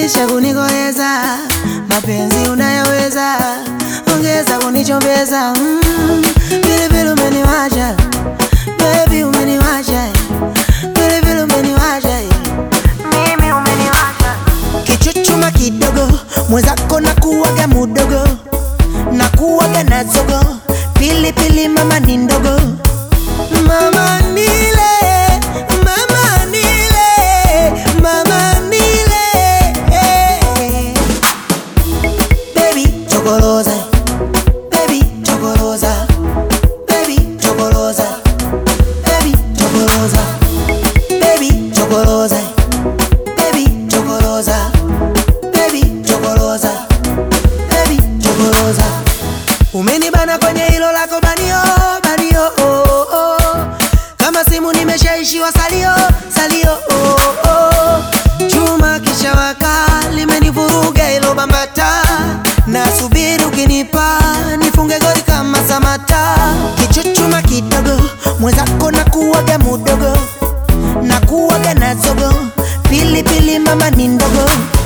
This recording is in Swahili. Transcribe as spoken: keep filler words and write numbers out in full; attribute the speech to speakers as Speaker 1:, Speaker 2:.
Speaker 1: zidisha kunigoleza, mapenzi unayaweza, ongeza kunichombeza. mm, Vile vile umeniwacha, baby umeniwacha, vile vile umeniwacha, mimi umeniwacha. Kichuchuma kidogo, mwenzako na kuwaga mudogo, na kuwaga na zogo, pili pili mama ni ndogo. Mama nile, mama nile, mama nile, eh. Baby chokoloza, baby chokoloza, baby chokoloza, baby chokoloza, baby chokoloza, baby chokoloza, baby chokoloza, baby chokoloza. Umenibana kwenye hilo lako banio, banio, oh, oh. Kama simu nimeshaishiwa salio, salio, oh, oh. Chuma kisha waka, limenivuruga hilo bambata. Nasubiri ukinipa, nifunge goli kama Samata. Kichuchuma kidogo, mwenzako na kuwaga mudogo, na kuwaga na zogo, pili pili mama ni ndogo.